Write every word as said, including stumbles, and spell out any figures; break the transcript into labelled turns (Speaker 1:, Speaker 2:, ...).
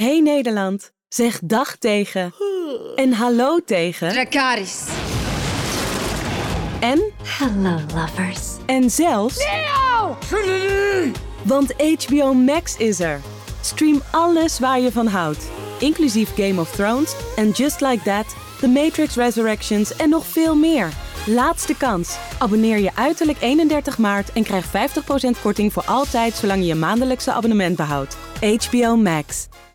Speaker 1: Hey Nederland, zeg dag tegen en hallo tegen
Speaker 2: Dracarys.
Speaker 1: en
Speaker 3: Hello, lovers.
Speaker 1: en zelfs
Speaker 2: Leo!
Speaker 1: want H B O Max is er. Stream alles waar je van houdt, inclusief Game of Thrones en Just Like That, The Matrix Resurrections en nog veel meer. Laatste kans. Abonneer je uiterlijk eenendertig maart en krijg vijftig procent korting voor altijd zolang je je maandelijkse abonnement behoudt. H B O Max.